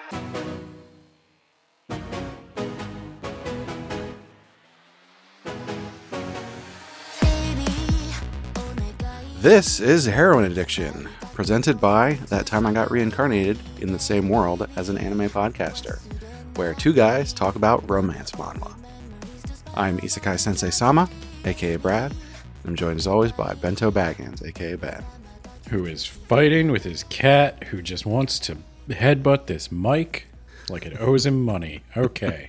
This is Heroin Addiction, presented by That Time I Got Reincarnated in the Same World as an Anime Podcaster, where two guys talk about romance manhwa. I'm Isekai Sensei Sama, aka Brad, and I'm joined as always by Bento Baggins, aka Ben. Who is fighting with his cat who just wants to headbutt this mic like it owes him money. Okay.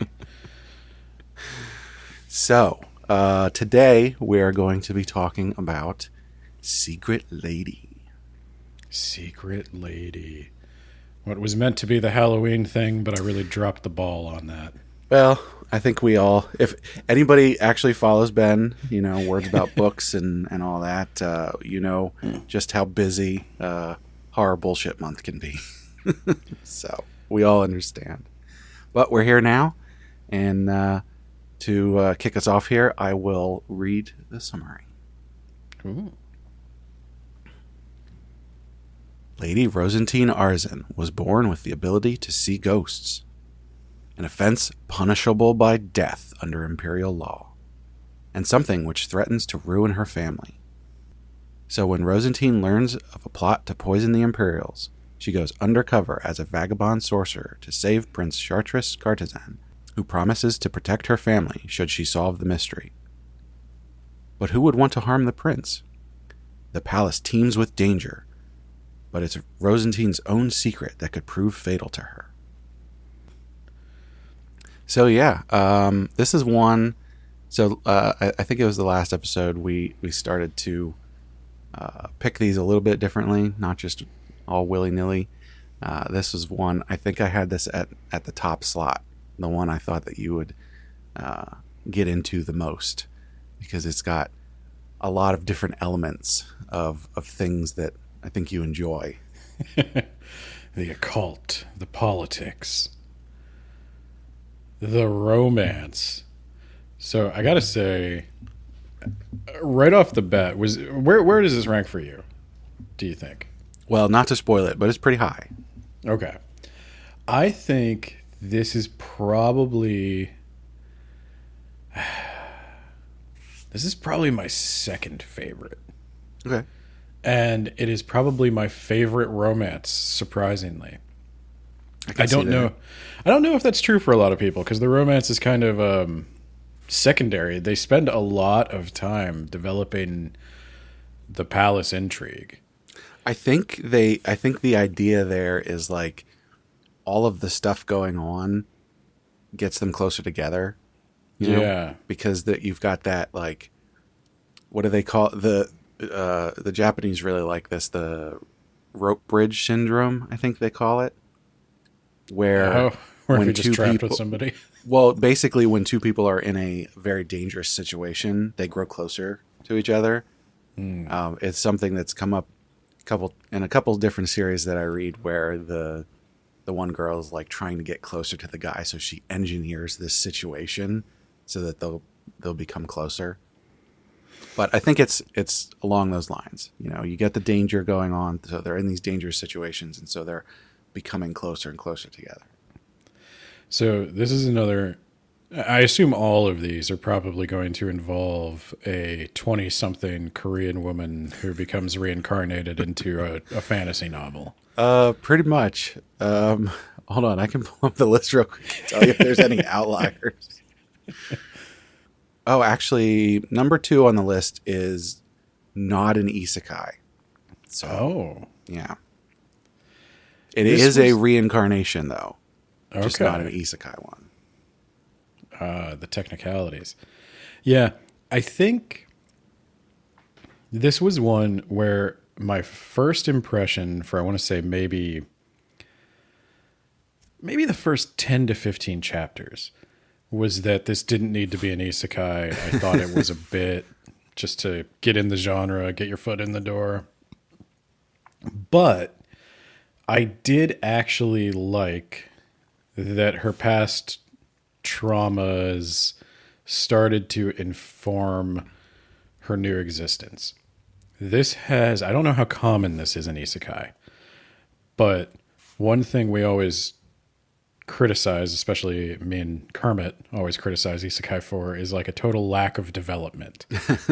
So, today we are going to be talking about Secret Lady. Secret Lady. What was meant to be the Halloween thing, but I really dropped the ball on that. Well, I think we all, if anybody actually follows Ben, words about books and all that, just how busy horror bullshit month can be. So, we all understand. But we're here now, and to kick us off here, I will read the summary. Ooh. Lady Rosentine Arzen was born with the ability to see ghosts, an offense punishable by death under imperial law, and something which threatens to ruin her family. So when Rosentine learns of a plot to poison the Imperials, she goes undercover as a vagabond sorcerer to save Prince Chartres Cartezan, who promises to protect her family should she solve the mystery. But who would want to harm the prince? The palace teems with danger, but it's Rosentine's own secret that could prove fatal to her. So yeah, this is one. So I think it was the last episode we started to pick these a little bit differently, not just all willy-nilly. This was one, I think I had this at the top slot, the one I thought that you would get into the most, because it's got a lot of different elements of things that I think you enjoy. The occult, the politics, the romance. So I gotta say, right off the bat, where does this rank for you, do you think? Well, not to spoil it, but it's pretty high. Okay. I think this is probably my second favorite. Okay. And it is probably my favorite romance, surprisingly. I don't know if that's true for a lot of people, because the romance is kind of secondary. They spend a lot of time developing the palace intrigue. I think the idea there is like all of the stuff going on gets them closer together. Yeah. Because you've got that, like, what do they call it? The Japanese really like this, the rope bridge syndrome, I think they call it, where when you're just trapped with somebody. Well, basically, when two people are in a very dangerous situation, they grow closer to each other. It's something that's come up in a couple different series that I read, where the one girl is like trying to get closer to the guy, so she engineers this situation so that they'll become closer. But I think it's along those lines. You get the danger going on, so they're in these dangerous situations, and so they're becoming closer and closer together. So this is another. I assume all of these are probably going to involve a 20-something Korean woman who becomes reincarnated into a fantasy novel. Pretty much. Hold on, I can pull up the list real quick and tell you if there's any outliers. Oh, actually, number 2 on the list is not an isekai. So, yeah. It is a reincarnation, though. Okay. Just not an isekai one. The technicalities. Yeah, I think this was one where my first impression for, I want to say, maybe the first 10 to 15 chapters was that this didn't need to be an isekai. I thought it was a bit just to get in the genre, get your foot in the door. But I did actually like that her past traumas started to inform her new existence. This has, I don't know how common this is in isekai, but one thing we always criticize, especially me and Kermit always criticize isekai for, is like a total lack of development.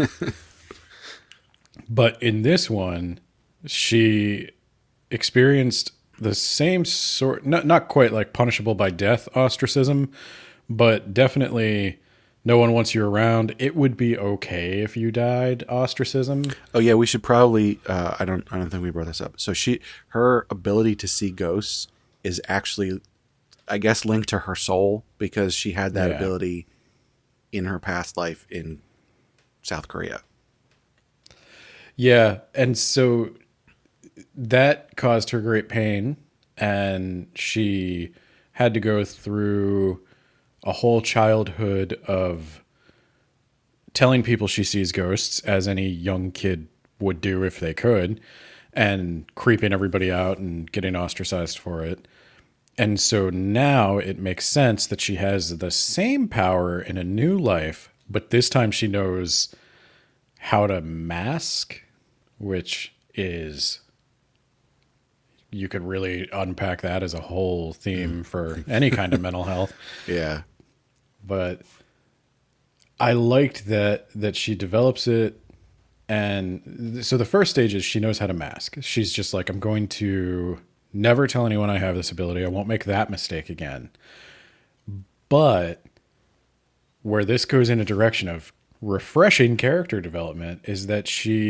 But in this one, she experienced the same sort, not quite like punishable by death ostracism, but definitely no one wants you around. It would be okay if you died ostracism. Oh yeah, we should probably. I don't think we brought this up. So her ability to see ghosts is actually, I guess, linked to her soul, because she had that ability in her past life in South Korea. Yeah, and so that caused her great pain, and she had to go through a whole childhood of telling people she sees ghosts, as any young kid would do if they could, and creeping everybody out and getting ostracized for it. And so now it makes sense that she has the same power in a new life, but this time she knows how to mask, which is, you could really unpack that as a whole theme for any kind of mental health. Yeah. But I liked that she develops it. And so the first stage is she knows how to mask. She's just like, I'm going to never tell anyone I have this ability. I won't make that mistake again. But where this goes in a direction of refreshing character development is that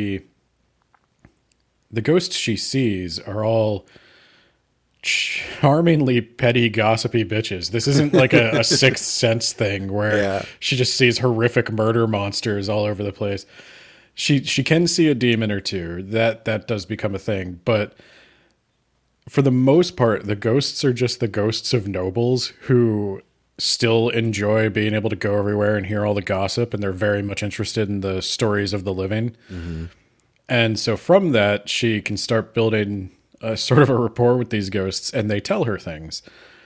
the ghosts she sees are all charmingly petty, gossipy bitches. This isn't like a Sixth Sense thing where she just sees horrific murder monsters all over the place. She can see a demon or two. That does become a thing, but for the most part, the ghosts are just the ghosts of nobles who still enjoy being able to go everywhere and hear all the gossip, and they're very much interested in the stories of the living. Mm-hmm. And so from that, she can start building a sort of a rapport with these ghosts, and they tell her things.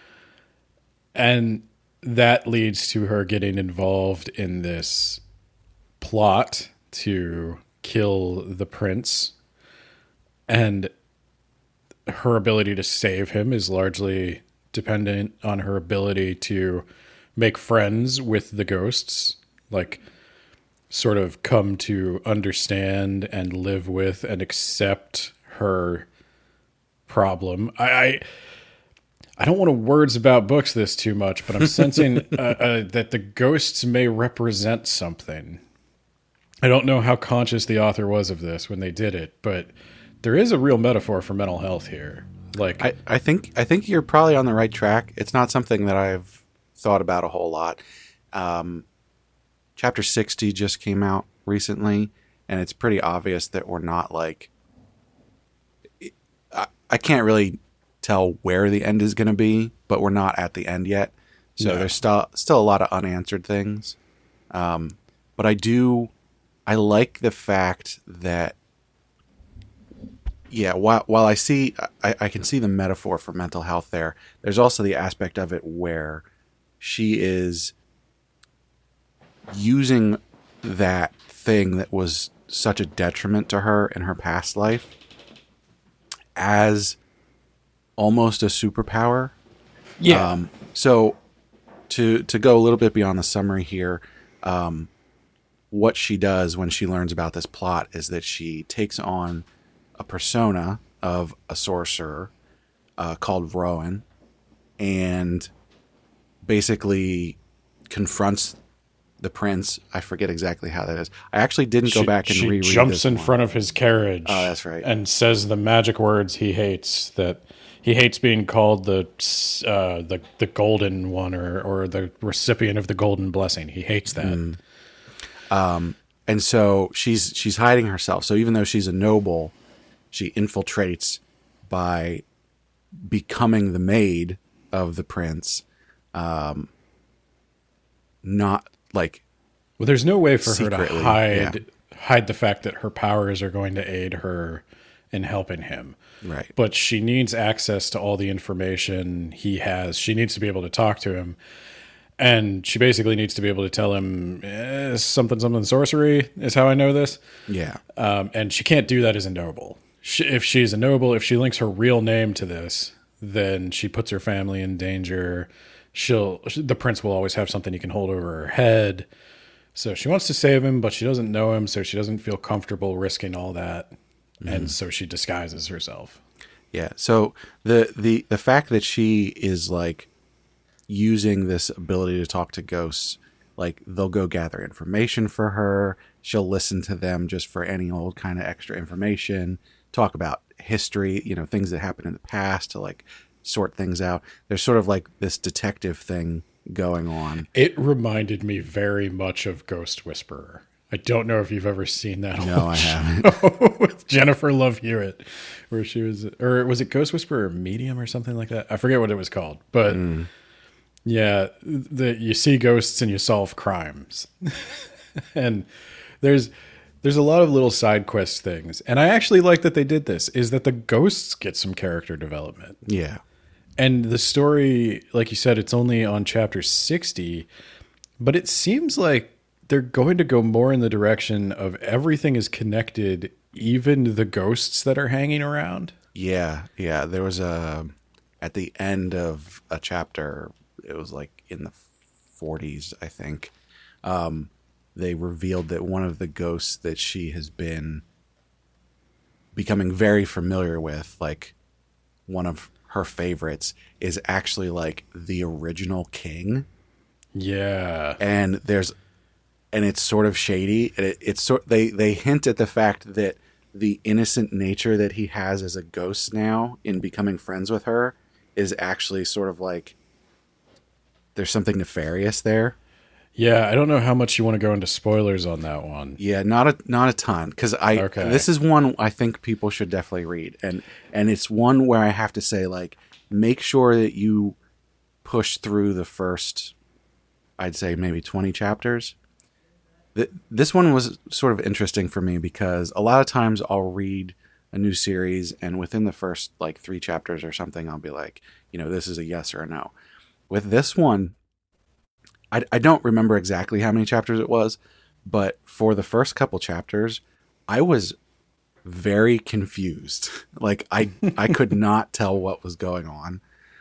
And that leads to her getting involved in this plot to kill the prince. And her ability to save him is largely dependent on her ability to make friends with the ghosts, like sort of come to understand and live with and accept her problem. I don't want to words about books this too much, but I'm sensing that the ghosts may represent something. I don't know how conscious the author was of this when they did it, but there is a real metaphor for mental health here. Like, I think you're probably on the right track. It's not something that I've thought about a whole lot. Chapter 60 just came out recently, and it's pretty obvious that we're not like... I can't really tell where the end is going to be, but we're not at the end yet. So there's still a lot of unanswered things. But I like the fact that, while I can see the metaphor for mental health there, there's also the aspect of it where she is using that thing that was such a detriment to her in her past life as almost a superpower. Yeah. So to go a little bit beyond the summary here, what she does when she learns about this plot is that she takes on a persona of a sorcerer called Rowan, and basically confronts the prince. I forget exactly how that is. I actually didn't go back and reread. She jumps in front of his carriage. Oh, that's right. And says the magic words he hates. That he hates being called the golden one or the recipient of the golden blessing. He hates that. And so she's hiding herself. So even though she's a noble, she infiltrates by becoming the maid of the prince. Not like, well, there's no way for her to secretly, hide the fact that her powers are going to aid her in helping him. Right. But she needs access to all the information he has. She needs to be able to talk to him. And she basically needs to be able to tell him something sorcery is how I know this. Yeah. And she can't do that as a noble. If she's a noble, if she links her real name to this, then she puts her family in danger. The prince will always have something he can hold over her head. So she wants to save him, but she doesn't know him, so she doesn't feel comfortable risking all that. And so she disguises herself. Yeah. So the fact that she is like using this ability to talk to ghosts, like they'll go gather information for her. She'll listen to them just for any old kind of extra information, talk about history, things that happened in the past to like sort things out. There's sort of like this detective thing going on. It reminded me very much of Ghost Whisperer. I don't know if you've ever seen that. No, I haven't. With Jennifer Love Hewitt, where she was, or was it Ghost Whisperer or Medium or something like that? I forget what it was called, but yeah, you see ghosts and you solve crimes, and there's a lot of little side quest things, and I actually like that they did this. Is that the ghosts get some character development? Yeah, and the story, like you said, it's only on chapter 60, but it seems like they're going to go more in the direction of everything is connected, even the ghosts that are hanging around. Yeah. There was at the end of a chapter, it was like in the 40s, I think. They revealed that one of the ghosts that she has been becoming very familiar with, like one of her favorites, is actually like the original king. Yeah. And it's sort of shady. They hint at the fact that the innocent nature that he has as a ghost now in becoming friends with her is actually sort of like there's something nefarious there. Yeah, I don't know how much you want to go into spoilers on that one. Yeah, not a ton, because this is one I think people should definitely read, and it's one where I have to say, like, make sure that you push through the first, I'd say maybe 20 chapters. This one was sort of interesting for me because a lot of times I'll read a new series and within the first like 3 chapters or something, I'll be like, this is a yes or a no. With this one, I don't remember exactly how many chapters it was, but for the first couple chapters, I was very confused. Like I could not tell what was going on.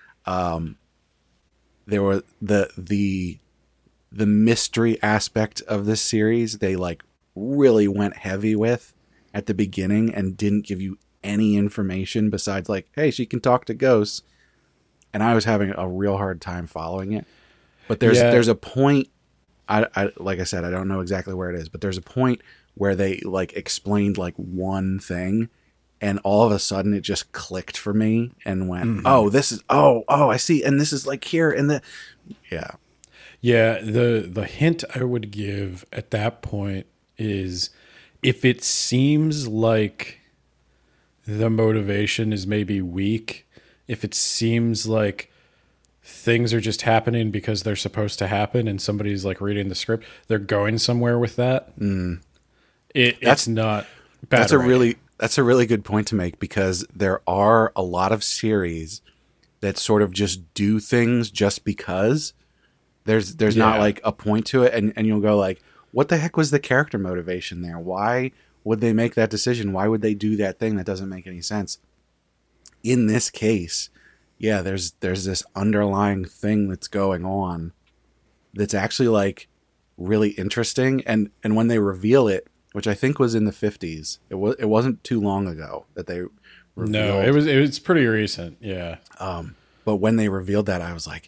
There were the mystery aspect of this series, they like really went heavy with at the beginning and didn't give you any information besides like, hey, she can talk to ghosts. And I was having a real hard time following it. But there's a point, I like I said, I don't know exactly where it is, but there's a point where they like explained like one thing and all of a sudden it just clicked for me and went, oh, this is, I see. And this is like here and yeah. Yeah, the hint I would give at that point is if it seems like the motivation is maybe weak, if it seems like things are just happening because they're supposed to happen and somebody's like reading the script, they're going somewhere with that. It's not bad. That's a really good point to make, because there are a lot of series that sort of just do things just because. There's not like a point to it, and you'll go like, what the heck was the character motivation there? Why would they make that decision? Why would they do that thing that doesn't make any sense? In this case, yeah, there's this underlying thing that's going on that's actually like really interesting, and when they reveal it, which I think was in the 50s, it wasn't too long ago that they revealed. No, it was pretty recent, yeah. But when they revealed that, I was like,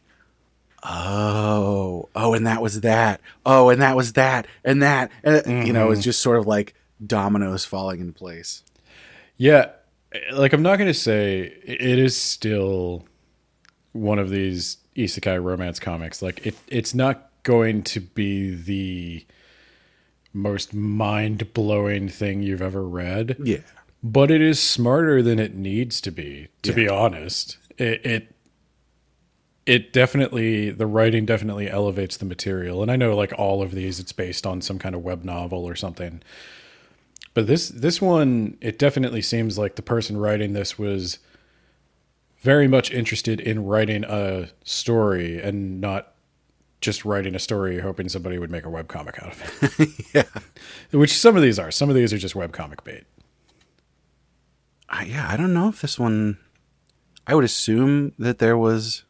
oh, and that was that. Oh, and that was that, and that. And, it was just sort of like dominoes falling into place. Yeah, like I'm not going to say it is still one of these isekai romance comics. Like it's not going to be the most mind-blowing thing you've ever read. Yeah. But it is smarter than it needs to be honest. It definitely, the writing definitely elevates the material. And I know like all of these, it's based on some kind of web novel or something. But this one, it definitely seems like the person writing this was very much interested in writing a story and not just writing a story hoping somebody would make a webcomic out of it. Yeah. Which some of these are. Some of these are just webcomic bait. I don't know if this one... I would assume that there was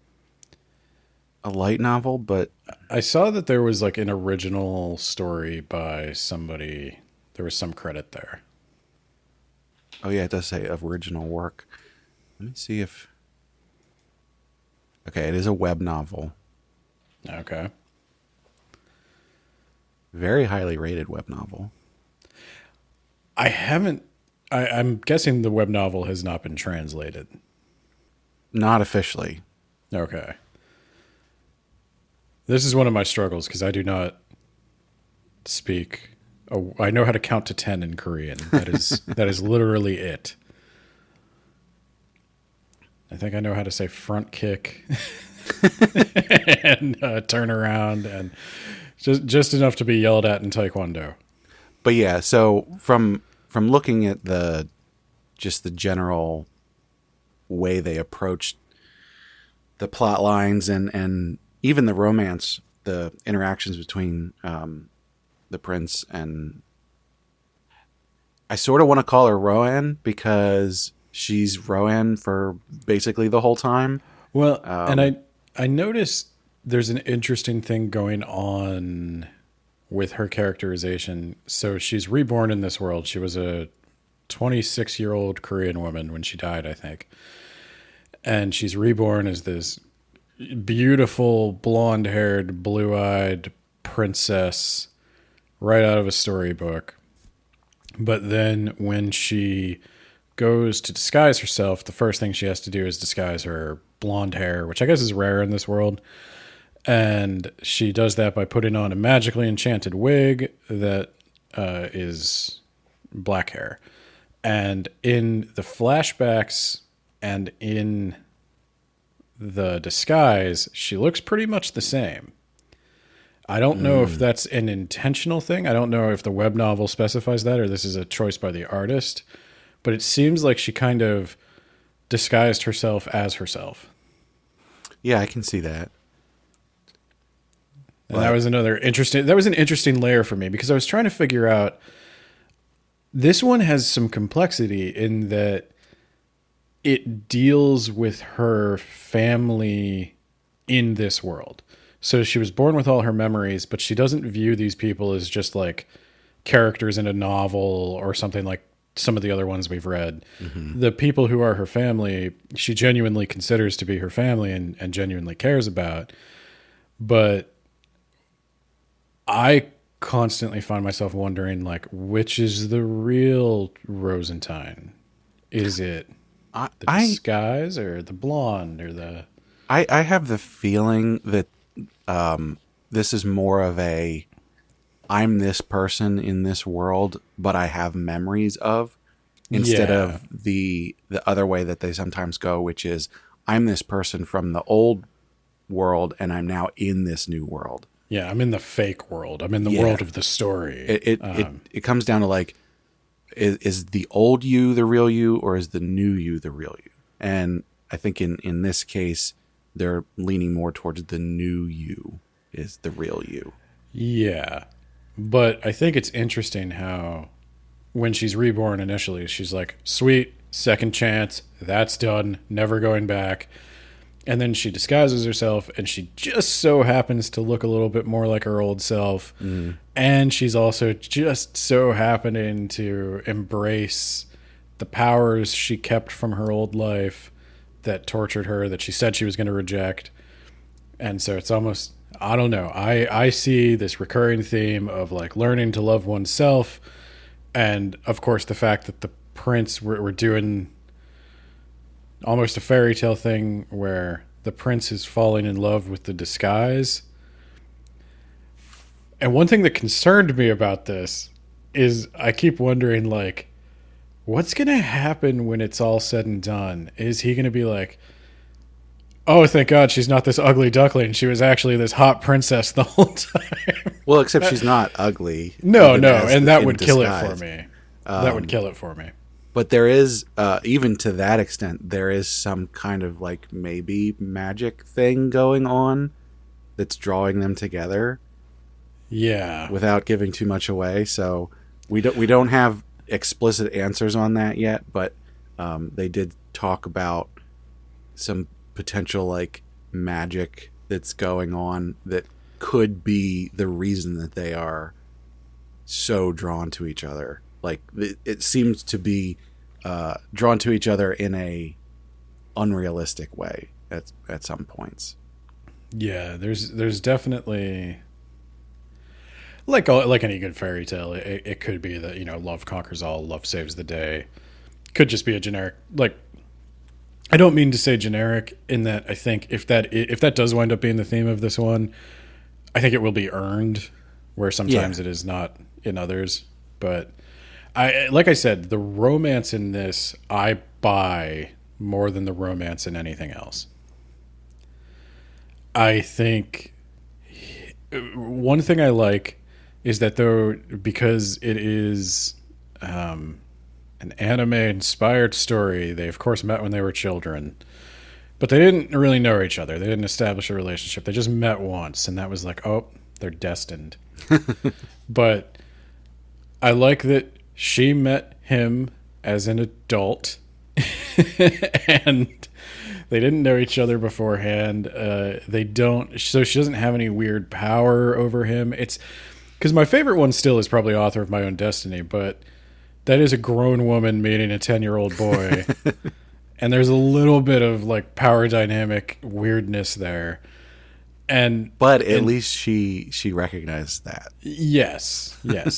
a light novel, but I saw that there was like an original story by somebody. There was some credit there. oh yeah, it does say original work. Let me see if... Okay, it is a web novel. Okay. Very highly rated web novel. I haven't... I'm guessing the web novel has not been translated. Not officially. Okay. This is one of my struggles because I do not speak... I know how to count to 10 in Korean. That is literally it. I think I know how to say front kick and turn around and just enough to be yelled at in Taekwondo. But yeah, so from looking at just the general way they approached the plot lines and even the romance, the interactions between the prince and... I sort of want to call her Rohan because she's Rohan for basically the whole time. Well, and I noticed there's an interesting thing going on with her characterization. So she's reborn in this world. She was a 26-year-old Korean woman when she died, I think. And she's reborn as this beautiful, blonde-haired, blue-eyed princess right out of a storybook. But then when she goes to disguise herself, the first thing she has to do is disguise her blonde hair, which I guess is rare in this world. And she does that by putting on a magically enchanted wig that is black hair. And in the flashbacks and in the disguise, she looks pretty much the same. I don't know if that's an intentional thing. I don't know if the web novel specifies that or this is a choice by the artist. But it seems like she kind of disguised herself as herself. Yeah, I can see that. And that was an interesting layer for me because I was trying to figure out, this one has some complexity in that it deals with her family in this world. So she was born with all her memories, but she doesn't view these people as just like characters in a novel or something like some of the other ones we've read. Mm-hmm. The people who are her family, she genuinely considers to be her family and genuinely cares about. But I constantly find myself wondering, like, which is the real Rosentine? Is it the disguise or the blonde or the... I have the feeling that this is more of a... I'm this person in this world, but I have memories of, instead of the other way that they sometimes go, which is I'm this person from the old world and I'm now in this new world. Yeah, I'm in the fake world. I'm in the world of the story. It comes down to like, is the old you the real you, or is the new you the real you? And I think in this case, they're leaning more towards the new you is the real you. Yeah. But I think it's interesting how when she's reborn initially, she's like, sweet, second chance, that's done, never going back. And then she disguises herself and she just so happens to look a little bit more like her old self. Mm. And she's also just so happening to embrace the powers she kept from her old life that tortured her, that she said she was going to reject. And so it's almost... I don't know. I see this recurring theme of like learning to love oneself, and of course the fact that the prince we're doing almost a fairy tale thing where the prince is falling in love with the disguise. And one thing that concerned me about this is I keep wondering, like, what's going to happen when it's all said and done? Is he going to be like, oh, thank God she's not this ugly duckling. She was actually this hot princess the whole time. Well, except she's not ugly. No, and that would kill it for me. That would kill it for me. But there is, even to that extent, there is some kind of like maybe magic thing going on that's drawing them together. Yeah. Without giving too much away. So we don't have explicit answers on that yet, but they did talk about some potential like magic that's going on that could be the reason that they are so drawn to each other. Like it seems to be drawn to each other in a unrealistic way at some points. Yeah, there's definitely like any good fairy tale, it could be that, you know, love conquers all, love saves the day. Could just be a generic, like, I don't mean to say generic in that I think if that does wind up being the theme of this one, I think it will be earned, where sometimes it is not in others. But like I said, the romance in this I buy more than the romance in anything else. I think one thing I like is that because it is an anime-inspired story, they of course met when they were children, but they didn't really know each other. They didn't establish a relationship. They just met once, and that was like, oh, they're destined. But I like that she met him as an adult, and they didn't know each other beforehand. So she doesn't have any weird power over him. It's because my favorite one still is probably Author of My Own Destiny, but that is a grown woman meeting a 10-year-old boy. And there's a little bit of like power dynamic weirdness there. But at least she recognized that. Yes.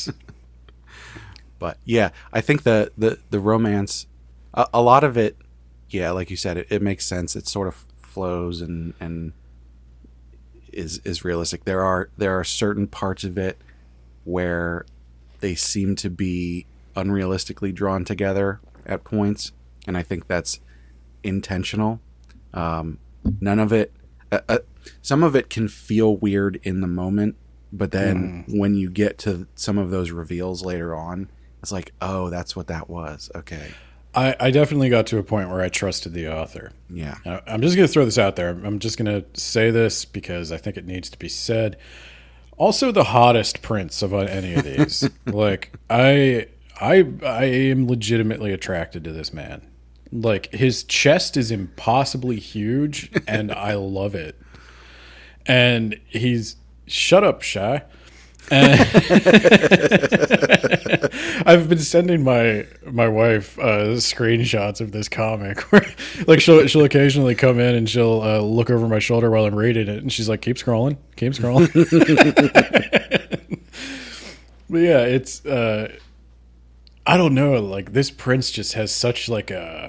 But yeah, I think the romance, a lot of it, yeah, like you said, it makes sense. It sort of flows and is realistic. There are certain parts of it where they seem to be unrealistically drawn together at points, and I think that's intentional. None of it, some of it can feel weird in the moment, but then when you get to some of those reveals later on, it's like, oh, that's what that was. Okay. I definitely got to a point where I trusted the author. Yeah. I'm just going to throw this out there. I'm just going to say this because I think it needs to be said. Also, the hottest prince of any of these. Like, I am legitimately attracted to this man. Like, his chest is impossibly huge, and I love it. And he's... Shut up, Shy. I've been sending my wife screenshots of this comic where, like, she'll occasionally come in and she'll look over my shoulder while I'm reading it, and she's like, keep scrolling. But yeah, it's I don't know, like, this prince just has such like a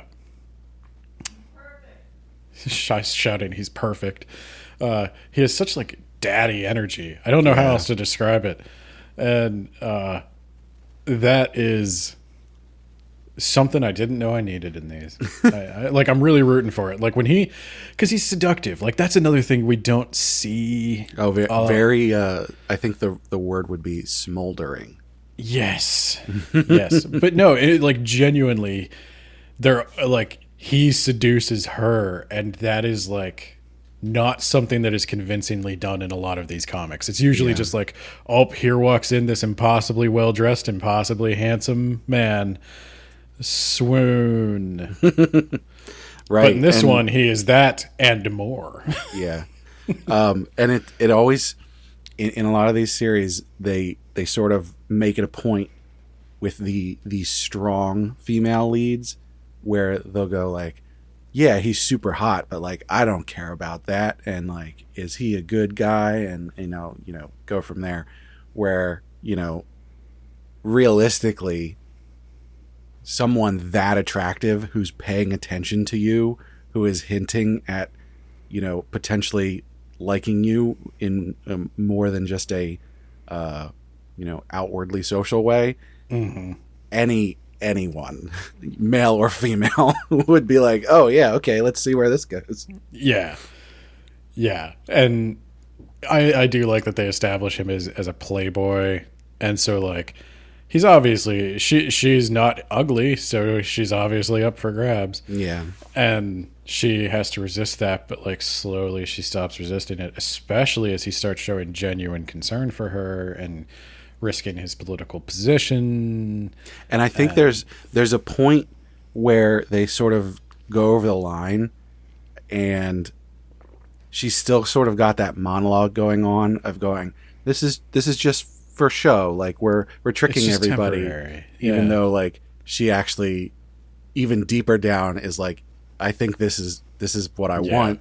Shy's shouting he's perfect. He has such like daddy energy. I don't know how else to describe it. And that is something I didn't know I needed in these. I'm really rooting for it. Like because he's seductive. Like, that's another thing we don't see. Oh, very. I think the word would be smoldering. Yes. But no, like, genuinely, they're like, he seduces her, and that is like not something that is convincingly done in a lot of these comics. It's usually just like, oh, here walks in this impossibly well-dressed, impossibly handsome man. Swoon. Right. But in this one, he is that and more. Yeah. And it always, in a lot of these series, they sort of make it a point with the strong female leads where they'll go like, yeah, he's super hot, but like, I don't care about that. And like, is he a good guy? And, you know, go from there. Where, realistically, someone that attractive who's paying attention to you, who is hinting at, potentially liking you in more than just a, outwardly social way. Mm-hmm. Anyone, male or female, would be like, oh yeah, okay, let's see where this goes. Yeah. And I do like that they establish him as a playboy, and so like, he's obviously, she's not ugly, so she's obviously up for grabs. Yeah. And she has to resist that, but like, slowly she stops resisting it, especially as he starts showing genuine concern for her and risking his political position. And I think there's a point where they sort of go over the line and she's still sort of got that monologue going on of going, this is just for show. Like we're tricking everybody, even though like she actually even deeper down is like, I think this is what I want.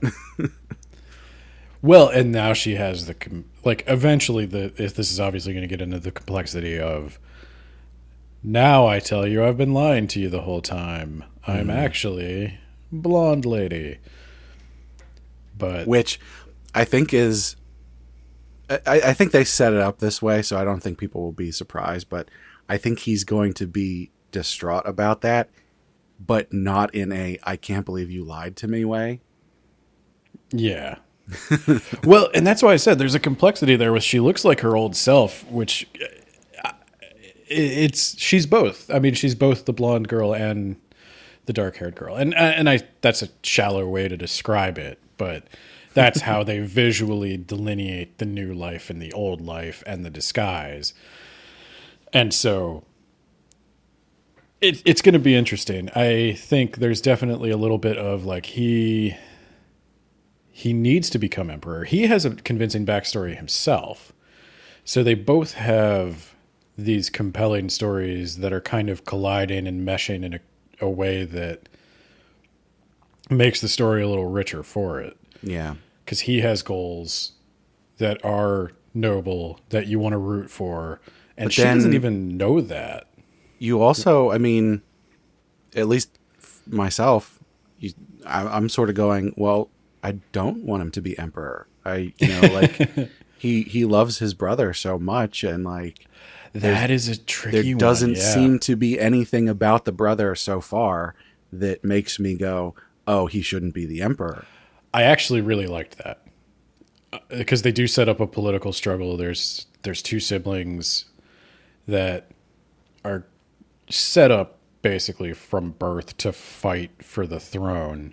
Well, and now she has eventually this is obviously going to get into the complexity of, now I tell you I've been lying to you the whole time. I'm actually blonde lady. But which I think is, I think they set it up this way, so I don't think people will be surprised, but I think he's going to be distraught about that, but not in a I can't believe you lied to me way. Yeah. Well, and that's why I said there's a complexity there with she looks like her old self, which she's both. I mean, she's both the blonde girl and the dark-haired girl. And that's a shallow way to describe it, but that's how they visually delineate the new life and the old life and the disguise. And so it's going to be interesting. I think there's definitely a little bit of like he needs to become emperor. He has a convincing backstory himself. So they both have these compelling stories that are kind of colliding and meshing in a way that makes the story a little richer for it. Yeah. Because he has goals that are noble, that you want to root for. And she doesn't even know that. You also, I mean, at least myself, I'm sort of going, well, I don't want him to be emperor. He loves his brother so much, and like that is a tricky one. There doesn't seem to be anything about the brother so far that makes me go, oh, he shouldn't be the emperor. I actually really liked that because they do set up a political struggle. There's two siblings that are set up basically from birth to fight for the throne.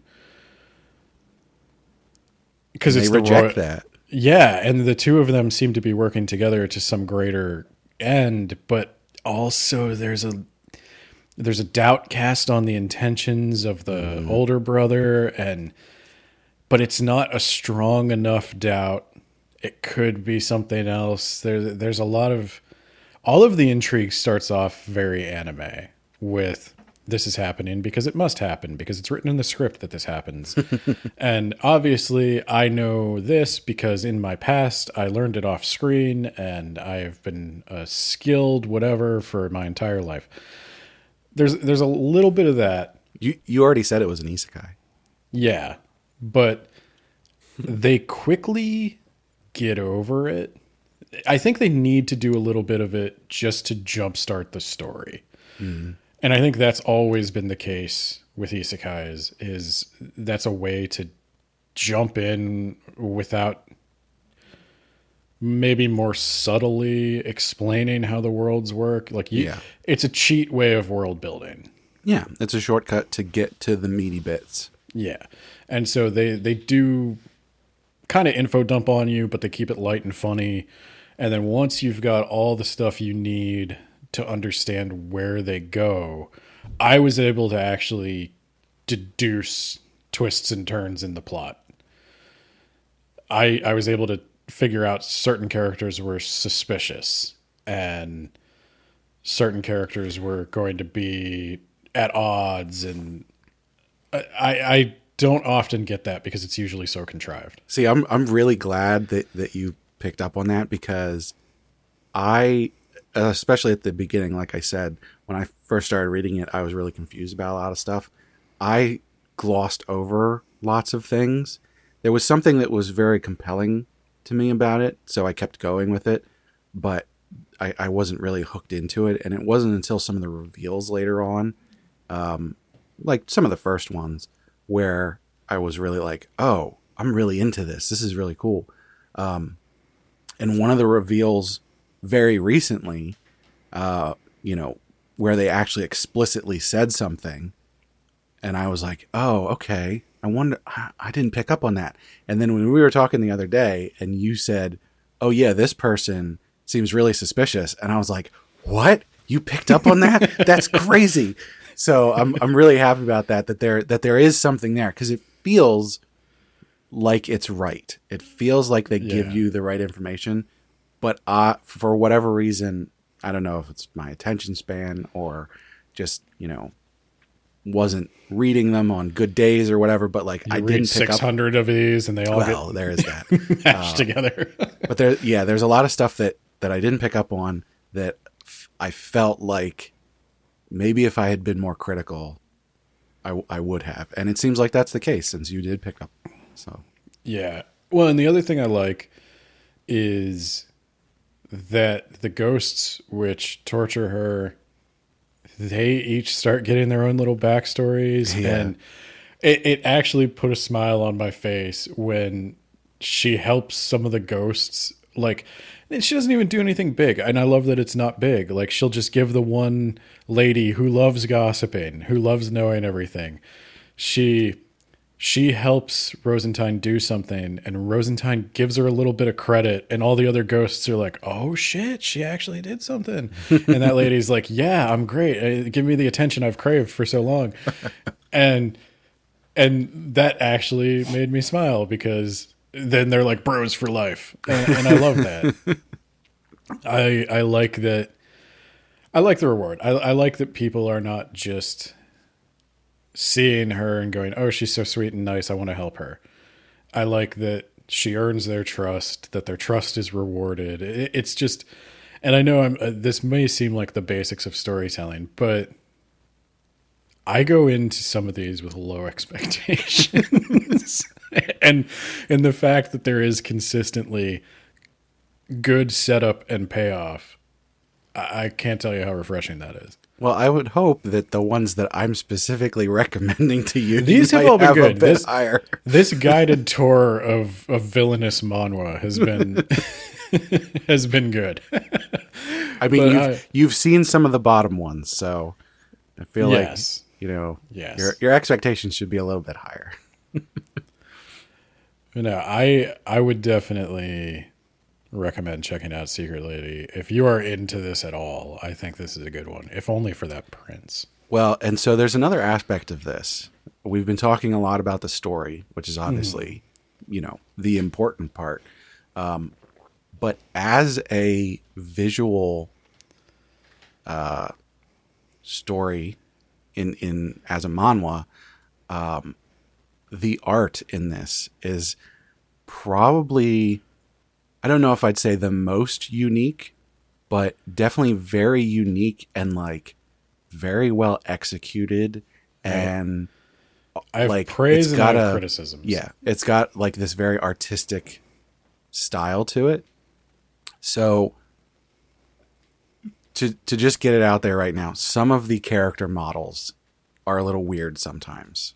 Because they reject that. Yeah, and the two of them seem to be working together to some greater end, but also there's a doubt cast on the intentions of the older brother, but it's not a strong enough doubt. It could be something else. There's a lot of, all of the intrigue starts off very anime with, this is happening because it must happen, because it's written in the script that this happens. And obviously I know this because in my past I learned it off screen and I've been a skilled whatever for my entire life. There's a little bit of that. You already said it was an isekai. Yeah, but they quickly get over it. I think they need to do a little bit of it just to jumpstart the story. Mm. And I think that's always been the case with isekais, is that's a way to jump in without maybe more subtly explaining how the worlds work. It's a cheat way of world building. Yeah, it's a shortcut to get to the meaty bits. Yeah. And so they do kind of info dump on you, but they keep it light and funny. And then once you've got all the stuff you need to understand where they go, I was able to actually deduce twists and turns in the plot. I was able to figure out certain characters were suspicious and certain characters were going to be at odds, and I don't often get that because it's usually so contrived. See, I'm really glad that you picked up on that, because especially at the beginning, like I said, when I first started reading it, I was really confused about a lot of stuff. I glossed over lots of things. There was something that was very compelling to me about it, so I kept going with it, but I wasn't really hooked into it, and it wasn't until some of the reveals later on, like some of the first ones, where I was really like, oh, I'm really into this. This is really cool. And one of the reveals very recently, where they actually explicitly said something, and I was like, oh, okay. I didn't pick up on that. And then when we were talking the other day and you said, oh yeah, this person seems really suspicious. And I was like, what? You picked up on that? That's crazy. So I'm really happy about that there is something there, because it feels like it's right. It feels like they give you the right information, but for whatever reason, I don't know if it's my attention span or just, wasn't reading them on good days or whatever, but like I didn't pick 600 of these and they all get there is that mashed together. But there's a lot of stuff that I didn't pick up on that I felt like maybe if I had been more critical, I would have. And it seems like that's the case since you did pick up. So, yeah. Well, and the other thing I like is that the ghosts which torture her, they each start getting their own little backstories. Yeah. And it actually put a smile on my face when she helps some of the ghosts. Like, she doesn't even do anything big. And I love that it's not big. Like, she'll just give the one lady who loves gossiping, who loves knowing everything. She helps Rosentine do something, and Rosentine gives her a little bit of credit, and all the other ghosts are like, oh shit, she actually did something. And that lady's like, yeah, I'm great. Give me the attention I've craved for so long. And that actually made me smile, because then they're like bros for life. And I love that. I like that. I like the reward. I like that people are not just seeing her and going, oh, she's so sweet and nice, I want to help her. I like that she earns their trust, that their trust is rewarded. It's just, and I know this may seem like the basics of storytelling, but I go into some of these with low expectations. and the fact that there is consistently good setup and payoff, I can't tell you how refreshing that is. Well, I would hope that the ones that I'm specifically recommending to you, these have all been good. Higher. This guided tour of villainous Manhwa has been has been good. I mean, you've seen some of the bottom ones, so I feel like your expectations should be a little bit higher. No, I would definitely recommend checking out Secret Lady. If you are into this at all, I think this is a good one, if only for that prince. Well, and so there's another aspect of this. We've been talking a lot about the story, which is obviously, the important part. But as a visual story in as a manhwa, the art in this is probably, I don't know if I'd say the most unique, but definitely very unique and like very well executed. And I have praise and I have criticisms. Yeah, it's got like this very artistic style to it. So to just get it out there right now, some of the character models are a little weird sometimes.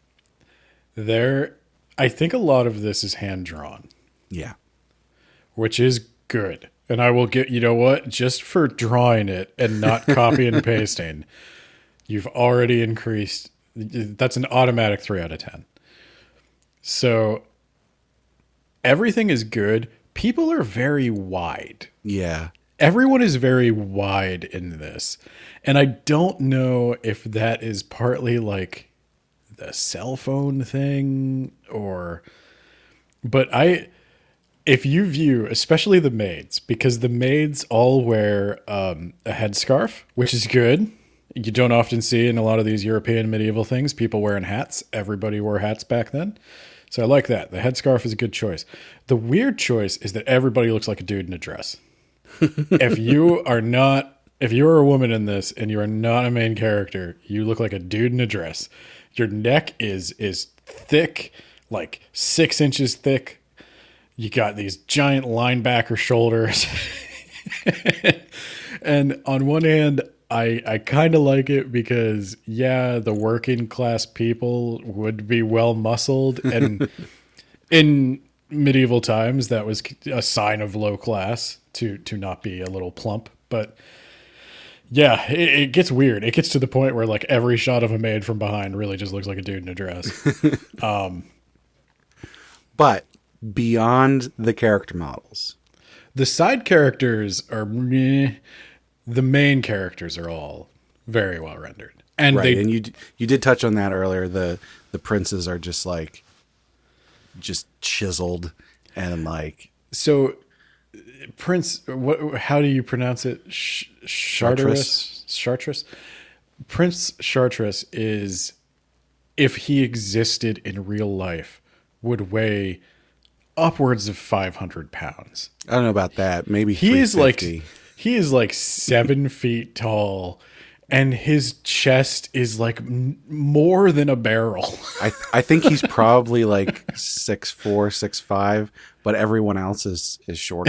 I think a lot of this is hand drawn. Yeah. Which is good. And I will get, you know what? Just for drawing it and not copy and pasting, you've already increased. That's an automatic 3 out of 10. So everything is good. People are very wide. Yeah. Everyone is very wide in this. And I don't know if that is partly like the cell phone thing but if you view, especially the maids, because the maids all wear a headscarf, which is good. You don't often see in a lot of these European medieval things, people wearing hats. Everybody wore hats back then. So I like that. The headscarf is a good choice. The weird choice is that everybody looks like a dude in a dress. If you are a woman in this and you are not a main character, you look like a dude in a dress. Your neck is thick, like 6 inches thick. You got these giant linebacker shoulders. And on one hand, I kind of like it because, the working class people would be well muscled. And in medieval times, that was a sign of low class to not be a little plump. But yeah, it gets weird. It gets to the point where like every shot of a maid from behind really just looks like a dude in a dress. But beyond the character models, the side characters are meh. The main characters are all very well rendered, and right. And you did touch on that earlier. The princes are just like just chiseled and like. So Prince, how do you pronounce it? Charteris. Prince Charteris is, if he existed in real life, would weigh upwards of 500 pounds. I don't know about that. Maybe he is like 7 feet tall, and his chest is like more than a barrel. I think he's probably like 6'4", 6'5", but everyone else is shorter.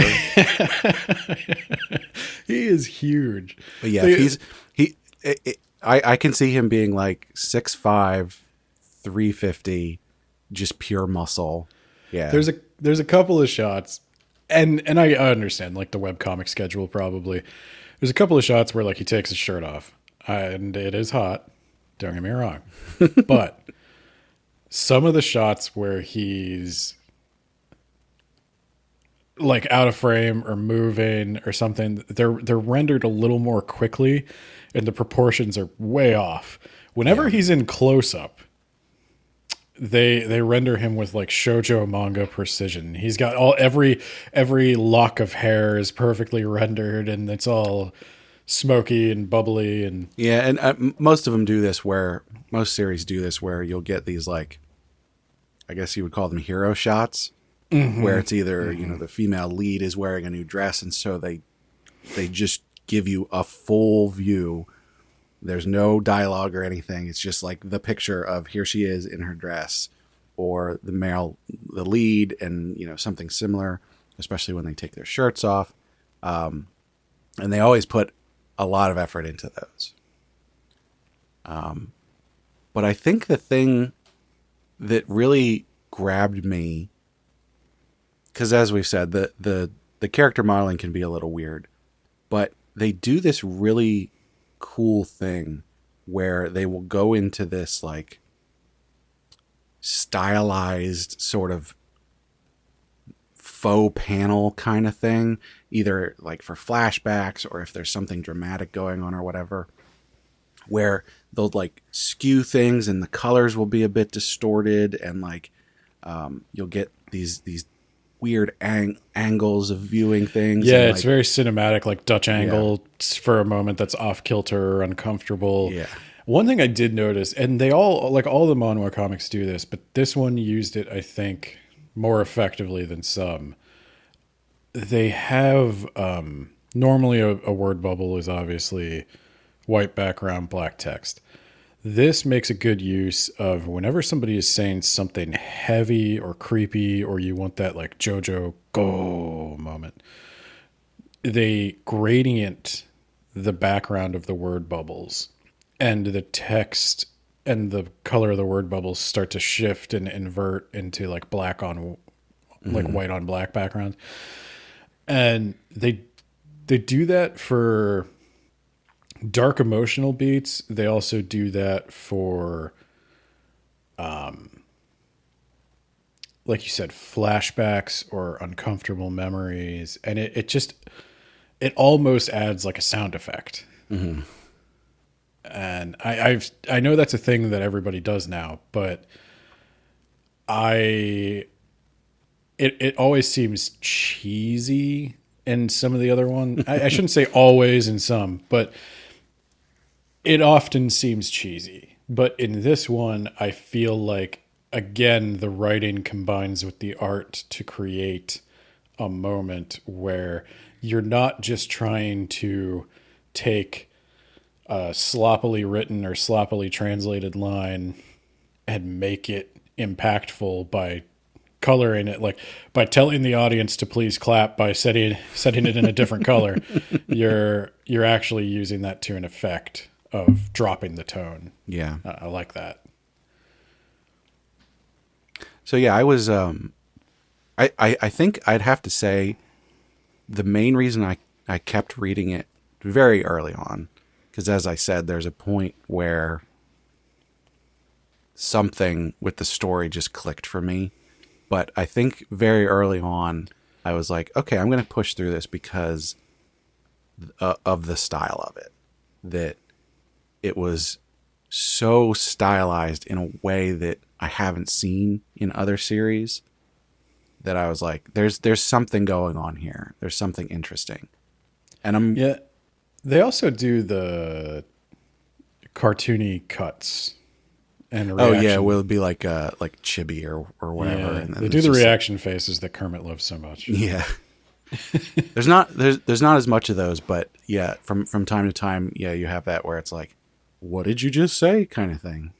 He is huge. But yeah, I can see him being like 6'5", 350, just pure muscle. Yeah. There's a couple of shots, and I understand like the webcomic schedule probably. There's a couple of shots where like he takes his shirt off, and it is hot. Don't get me wrong, but some of the shots where he's like out of frame or moving or something, they're rendered a little more quickly, and the proportions are way off. Whenever he's in close up, they render him with like shoujo manga precision. He's got every lock of hair is perfectly rendered, and it's all smoky and bubbly. And yeah, and most of them do this most series do this where you'll get these like, I guess you would call them hero shots, where it's either the female lead is wearing a new dress, and so they just give you a full view. There's no dialogue or anything. It's just like the picture of here she is in her dress, or the lead, and something similar, especially when they take their shirts off. And they always put a lot of effort into those. But I think the thing that really grabbed me, because as we've said, the character modeling can be a little weird, but they do this really cool thing where they will go into this like stylized sort of faux panel kind of thing, either like for flashbacks or if there's something dramatic going on or whatever, where they'll like skew things and the colors will be a bit distorted, and like you'll get these weird angles of viewing things. Yeah, and it's very cinematic, like Dutch angle for a moment that's off kilter or uncomfortable. Yeah. One thing I did notice, and they all the manhwa comics do this, but this one used it, I think, more effectively than some. They have normally a word bubble is obviously white background, black text. This makes a good use of whenever somebody is saying something heavy or creepy, or you want that like JoJo go moment, they gradient the background of the word bubbles, and the text and the color of the word bubbles start to shift and invert into like black on like white on black background. And they do that for dark emotional beats. They also do that for like you said, flashbacks or uncomfortable memories, and it almost adds like a sound effect. And I know that's a thing that everybody does now, but it always seems cheesy in some of the other one. I shouldn't say always in some, but it often seems cheesy. But in this one, I feel like, again, the writing combines with the art to create a moment where you're not just trying to take a sloppily written or sloppily translated line and make it impactful by coloring it, like by telling the audience to please clap by setting it in a different color. You're actually using that to an effect of dropping the tone. Yeah. I like that. So yeah, I was I think I'd have to say the main reason I kept reading it very early on, because as I said, there's a point where something with the story just clicked for me. But I think very early on, I was like, okay, I'm going to push through this because of the style of it. That it was so stylized in a way that I haven't seen in other series. that I was like, there's something going on here. There's something interesting. And yeah. They also do the cartoony cuts and reaction. Oh yeah, will it be like Chibi or whatever? Yeah, and then they do the reaction faces that Kermit loves so much. Yeah. there's not as much of those, but yeah, from time to time, yeah, you have that where it's like, what did you just say, kind of thing.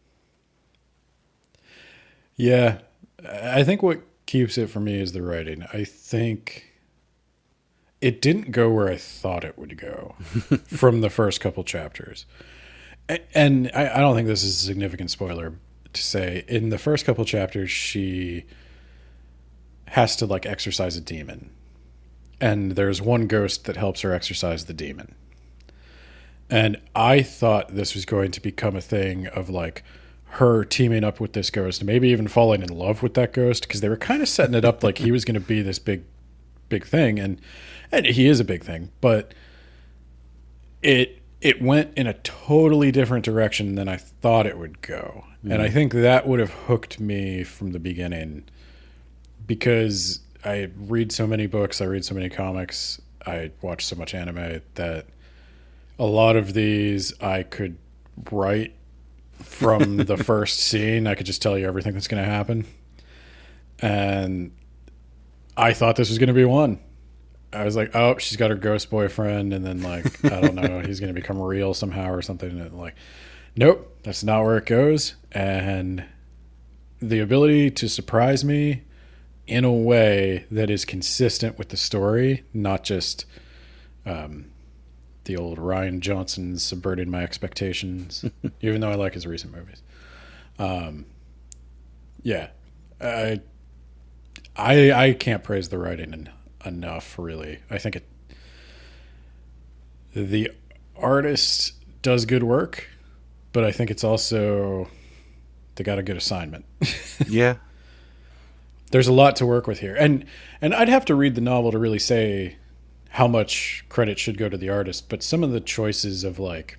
Yeah, I think what keeps it for me is the writing. I think it didn't go where I thought it would go from the first couple chapters. And I don't think this is a significant spoiler to say. In the first couple chapters, she has to like exorcise a demon. And there's one ghost that helps her exorcise the demon. And I thought this was going to become a thing of like her teaming up with this ghost, maybe even falling in love with that ghost, because they were kind of setting it up like he was going to be this big thing. And he is a big thing, but it went in a totally different direction than I thought it would go. And I think that would have hooked me from the beginning, because I read so many books, I read so many comics, I watch so much anime that a lot of these I could write from the first scene. I could just tell you everything that's going to happen. And I thought this was going to be one. I was like, oh, she's got her ghost boyfriend, and then like, I don't know, he's going to become real somehow or something. And like, nope, that's not where it goes. And the ability to surprise me in a way that is consistent with the story, not just the old Rian Johnson subverted my expectations, even though I like his recent movies. Yeah, I can't praise the writing enough, really. I think the artist does good work, but I think it's also they got a good assignment. Yeah. There's a lot to work with here. And I'd have to read the novel to really say how much credit should go to the artist, but some of the choices of like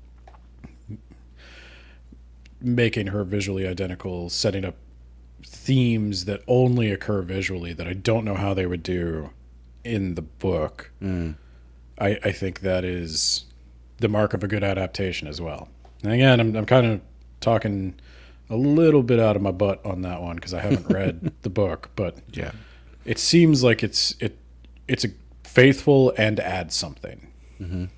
making her visually identical, setting up themes that only occur visually that I don't know how they would do in the book. I think that is the mark of a good adaptation as well. And again, I'm kind of talking a little bit out of my butt on that one because I haven't read the book, but yeah, it seems like it's a faithful and adds something. Mm-hmm.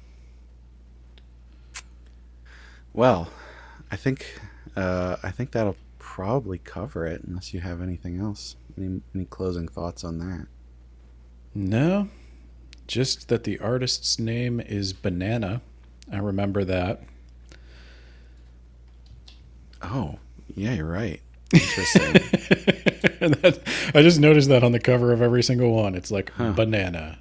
Well, I think that'll probably cover it, unless you have anything else. Any closing thoughts on that? No, just that the artist's name is Banana. I remember that. Oh, yeah, you're right. Interesting. And I just noticed that on the cover of every single one. It's like banana.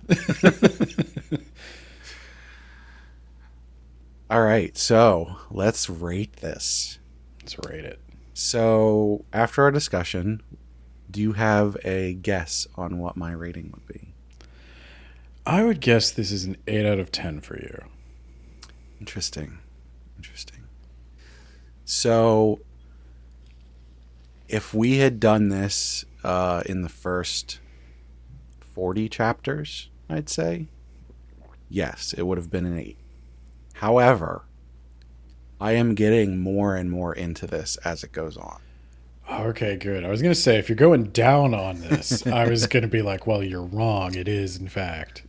All right, so let's rate this. Let's rate it. So after our discussion, do you have a guess on what my rating would be? I would guess this is an 8 out of 10 for you. Interesting. So if we had done this in the first 40 chapters, I'd say, yes, it would have been an 8. However, I am getting more and more into this as it goes on. Okay, good. I was going to say, if you're going down on this, I was going to be like, well, you're wrong. It is, in fact.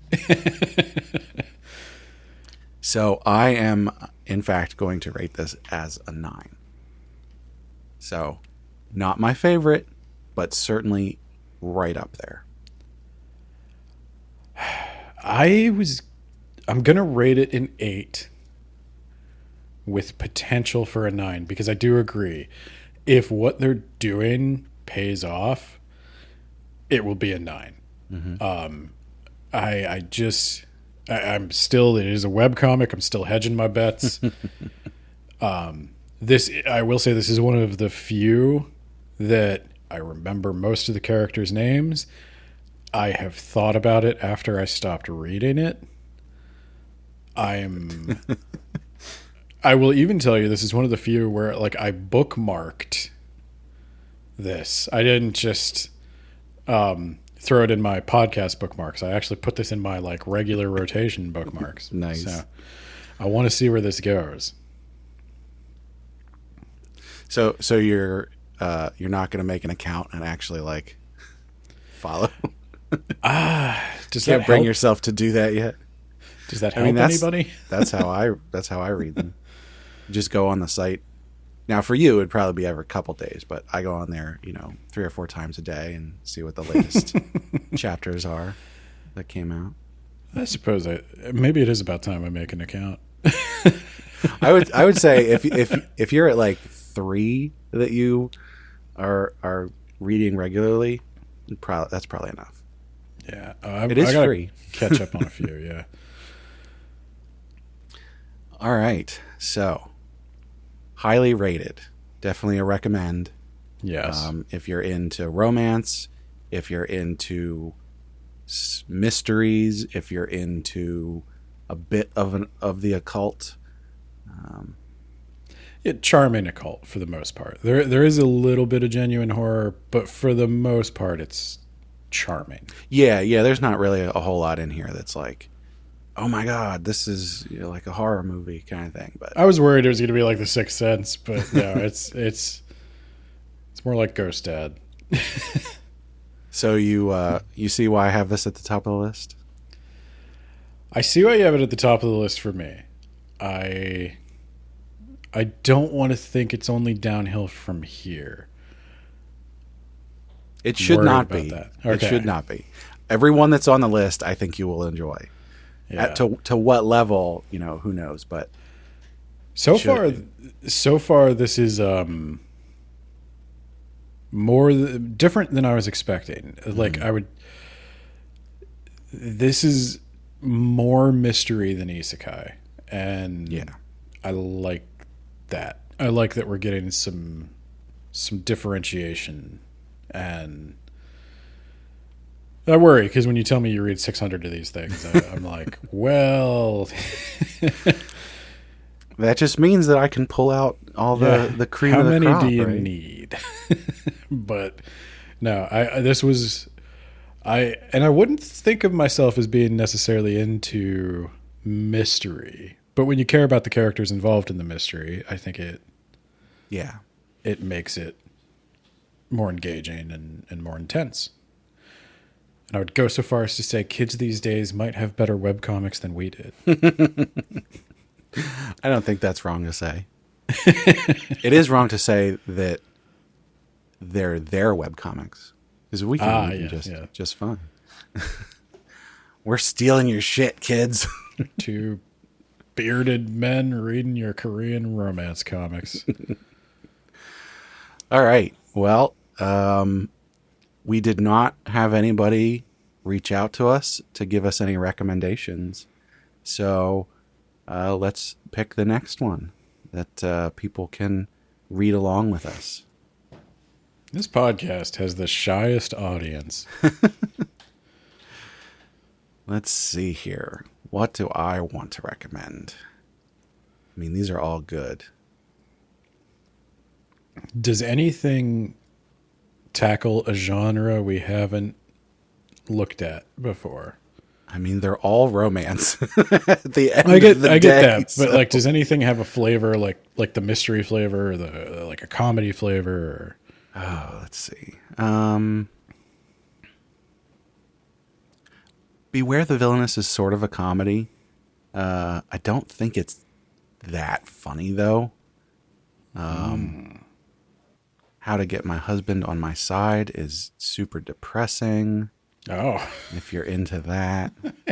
So I am, in fact, going to rate this as a 9. So, not my favorite, but certainly right up there. I'm going to rate it an 8 with potential for a 9, because I do agree. If what they're doing pays off, it will be a 9. Mm-hmm. I'm still, it is a webcomic. I'm still hedging my bets. I will say this is one of the few that I remember most of the characters' names. I have thought about it after I stopped reading it. I will even tell you this is one of the few where like I bookmarked this. I didn't just throw it in my podcast bookmarks. I actually put this in my like regular rotation bookmarks. Nice. So I want to see where this goes. So you're not going to make an account and actually like follow? Does Can't that bring help? yourself to do that yet. Does that help anybody? That's how I read them. Just go on the site. Now for you, it'd probably be every couple days, but I go on there, 3 or 4 times a day and see what the latest chapters are that came out. I suppose maybe it is about time I make an account. I would say if you're at like 3 that you are reading regularly, that's probably enough. Yeah, it is free. Catch up on a few. Yeah. All right, so highly rated, definitely a recommend. Yes. If you're into romance, if you're into mysteries, if you're into a bit of the occult. Charming occult for the most part. There is a little bit of genuine horror, but for the most part, it's charming. Yeah. There's not really a whole lot in here that's like, oh my god, this is like a horror movie kind of thing. But I was worried it was going to be like The Sixth Sense, but no, it's more like Ghost Dad. So you see why I have this at the top of the list? I see why you have it at the top of the list for me. I don't want to think it's only downhill from here. It should not be. Okay. It should not be. Everyone that's on the list, I think you will enjoy. Yeah. To what level, who knows? But so far, this is more different than I was expecting. Like this is more mystery than isekai, and yeah, I like that. I like that we're getting some differentiation, and I worry because when you tell me you read 600 of these things, I'm like, well, that just means that I can pull out all the cream of the crop. How many do you right? need? But no, I wouldn't think of myself as being necessarily into mystery, but when you care about the characters involved in the mystery, I think it makes it more engaging and more intense. And I would go so far as to say kids these days might have better webcomics than we did. I don't think that's wrong to say. It is wrong to say that they're their webcomics. Because we can read them just fine. We're stealing your shit, kids. 2 bearded men reading your Korean romance comics. All right. Well, we did not have anybody reach out to us to give us any recommendations. So let's pick the next one that people can read along with us. This podcast has the shyest audience. Let's see here. What do I want to recommend? I mean, these are all good. Does anything tackle a genre we haven't looked at before? I mean, they're all romance. At the end I get of the day, that, so. but like, does anything have a flavor like the mystery flavor or the like a comedy flavor? Or... Oh, let's see. Beware the Villainous is sort of a comedy. I don't think it's that funny though. How to Get My Husband on My Side is super depressing. Oh, if you're into that.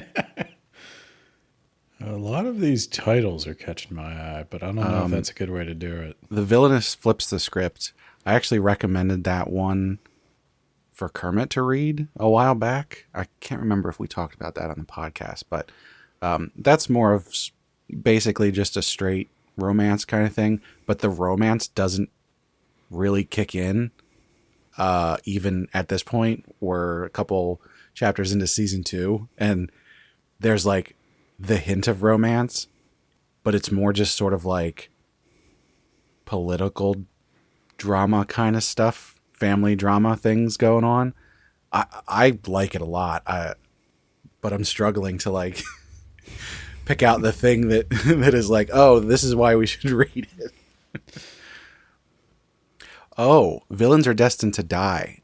A lot of these titles are catching my eye, but I don't know if that's a good way to do it. The Villainous flips the script. I actually recommended that one for Kermit to read a while back. I can't remember if we talked about that on the podcast, but that's more of basically just a straight romance kind of thing. But the romance doesn't really kick in even at this point. We're a couple chapters into season 2, and there's like the hint of romance, but it's more just sort of like political drama kind of stuff, family drama things going on. I like it a lot. But I'm struggling to like pick out the thing that that is like, oh, this is why we should read it. Oh, Villains Are Destined to Die.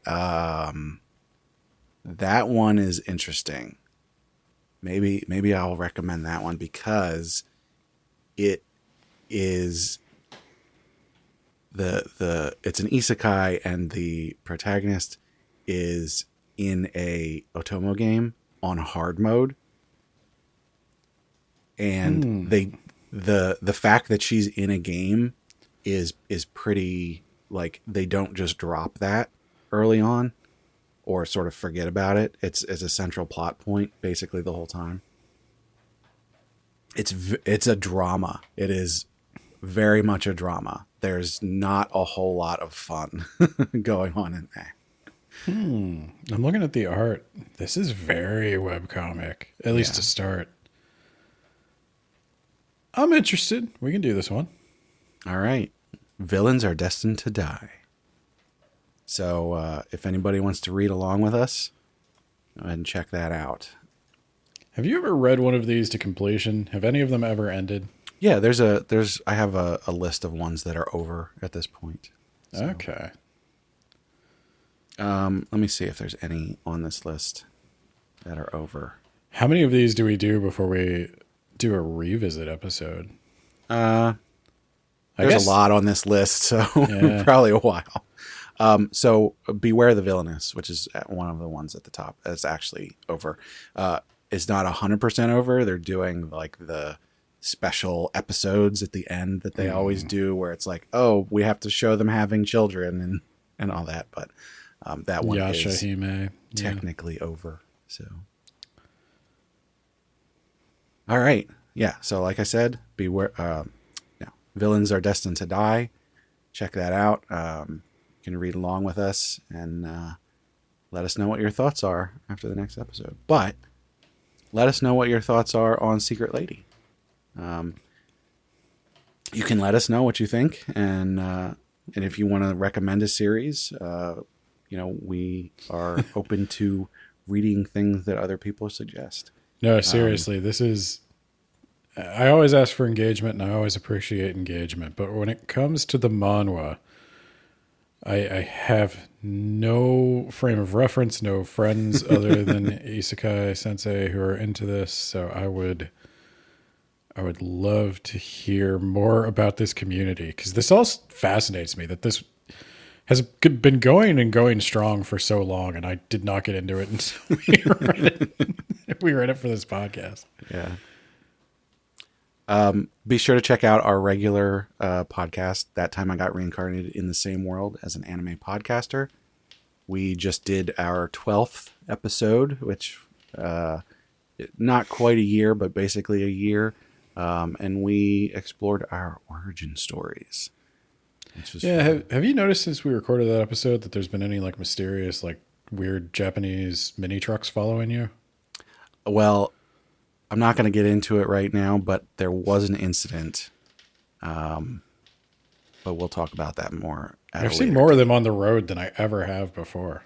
That one is interesting. Maybe I'll recommend that one because it is it's an isekai and the protagonist is in a Otomo game on hard mode. And the fact that she's in a game is pretty, like, they don't just drop that early on or sort of forget about it. It's a central plot point basically the whole time. It's a drama. It is very much a drama. There's not a whole lot of fun going on in there. I'm looking at the art. This is very webcomic, at least to start. I'm interested. We can do this one. All right. Villains Are Destined to Die. So if anybody wants to read along with us, go ahead and check that out. Have you ever read one of these to completion? Have any of them ever ended? Yeah, I have a list of ones that are over at this point. So, okay. Let me see if there's any on this list that are over. How many of these do we do before we do a revisit episode? There's a lot on this list, so probably a while. So Beware the Villainous, which is one of the ones at the top, is actually over. It's not 100% over. They're doing like the special episodes at the end that they always do, where it's like, oh, we have to show them having children and all that. But that one is technically over. So, all right, yeah. So, like I said, Beware. Villains Are Destined to Die. Check that out. You can read along with us and let us know what your thoughts are after the next episode. But let us know what your thoughts are on Secret Lady. You can let us know what you think, and if you want to recommend a series, we are open to reading things that other people suggest. No, seriously, this is. I always ask for engagement, and I always appreciate engagement. But when it comes to the manhwa, I have no frame of reference, no friends other than Isekai Sensei who are into this. So I would love to hear more about this community, because this all fascinates me that this has been going strong for so long, and I did not get into it until we read it for this podcast. Yeah. Be sure to check out our regular podcast, That Time I Got Reincarnated in the Same World as an Anime Podcaster. We just did our 12th episode, which not quite a year, but basically a year. And we explored our origin stories. Have you noticed since we recorded that episode that there's been any like mysterious, like weird Japanese mini trucks following you? Well, I'm not going to get into it right now, but there was an incident. But we'll talk about that more. I've seen more of them on the road than I ever have before.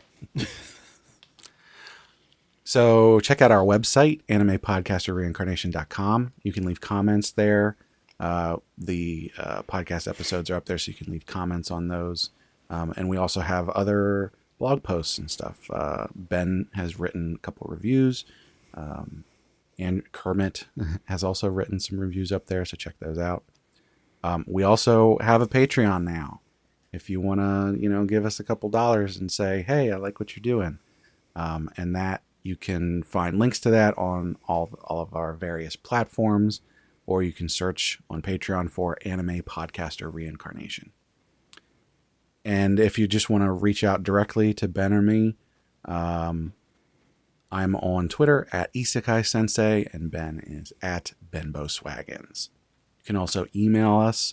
So check out our website, animepodcasterreincarnation.com. You can leave comments there. The podcast episodes are up there, so you can leave comments on those. And we also have other blog posts and stuff. Ben has written a couple reviews. And Kermit has also written some reviews up there, so check those out. We also have a Patreon now. If you want to, give us a couple dollars and say, hey, I like what you're doing. And that you can find links to that on all of our various platforms, or you can search on Patreon for Anime Podcaster Reincarnation. And if you just want to reach out directly to Ben or me, I'm on Twitter at Isekai Sensei, and Ben is at BenboSwaggins. You can also email us,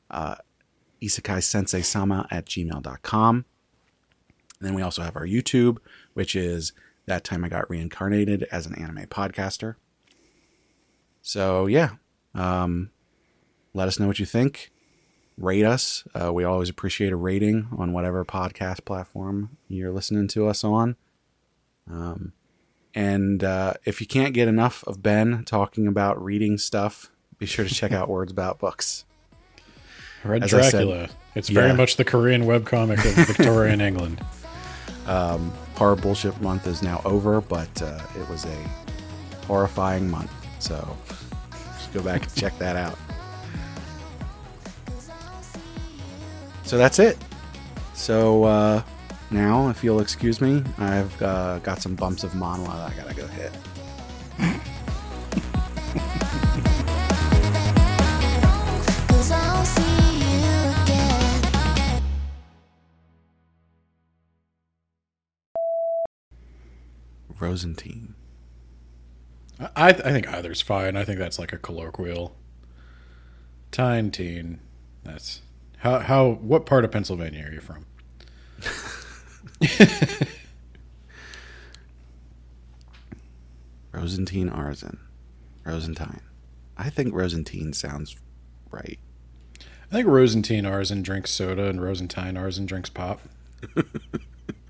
isekaisenseisama@gmail.com. And then we also have our YouTube, which is That Time I Got Reincarnated as an Anime Podcaster. So, yeah. Let us know what you think. Rate us. We always appreciate a rating on whatever podcast platform you're listening to us on. And if you can't get enough of Ben talking about reading stuff, be sure to check out Words About Books. I read Dracula. It's very much the Korean webcomic of Victorian England. Horror Bullshit Month is now over, but it was a horrifying month. So just go back and check that out. So that's it. So now, if you'll excuse me, I've got some bumps of Monla that I gotta go hit. Rosentine. I think either's fine. I think that's like a colloquial. Tine-teen. That's how. What part of Pennsylvania are you from? Rosentine Arzen. Rosentine. I think Rosentine sounds right. I think Rosentine Arzen drinks soda and Rosentine Arzen drinks pop.